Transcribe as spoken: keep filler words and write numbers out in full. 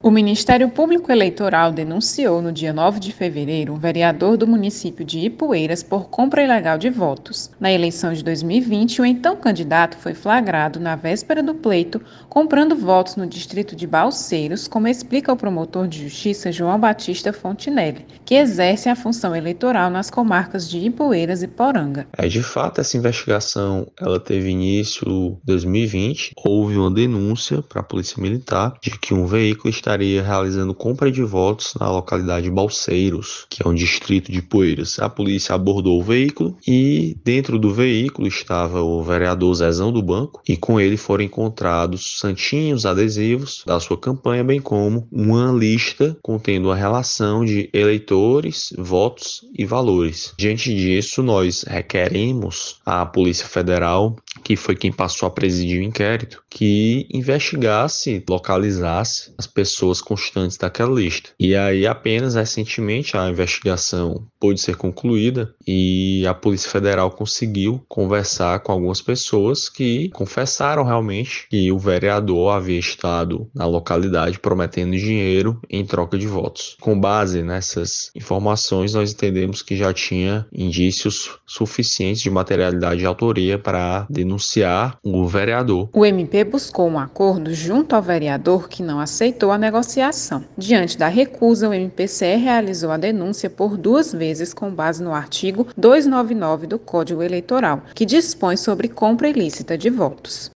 O Ministério Público Eleitoral denunciou no dia nove de fevereiro um vereador do município de Ipueiras por compra ilegal de votos. Na eleição de dois mil e vinte, o então candidato foi flagrado na véspera do pleito comprando votos no distrito de Balseiros, como explica o promotor de justiça João Batista Fontinelli, que exerce a função eleitoral nas comarcas de Ipueiras e Poranga. É, de fato, essa investigação ela teve início em dois mil e vinte. Houve uma denúncia para a Polícia Militar de que um veículo estaria realizando compra de votos na localidade de Balseiros, que é um distrito de Ipueiras. A polícia abordou o veículo e dentro do veículo estava o vereador Zezão do Banco e com ele foram encontrados santinhos adesivos da sua campanha, bem como uma lista contendo a relação de eleitores, votos e valores. Diante disso, nós requeremos à Polícia Federal, que foi quem passou a presidir o inquérito, que investigasse, localizasse as pessoas constantes daquela lista. E aí, apenas recentemente, a investigação pôde ser concluída e a Polícia Federal conseguiu conversar com algumas pessoas que confessaram realmente que o vereador havia estado na localidade prometendo dinheiro em troca de votos. Com base nessas informações, nós entendemos que já tinha indícios suficientes de materialidade de autoria para denunciar o vereador. O M P buscou um acordo junto ao vereador, que não aceitou a negociação. Diante da recusa, o M P C E realizou a denúncia por duas vezes com base no artigo duzentos e noventa e nove do Código Eleitoral, que dispõe sobre compra ilícita de votos.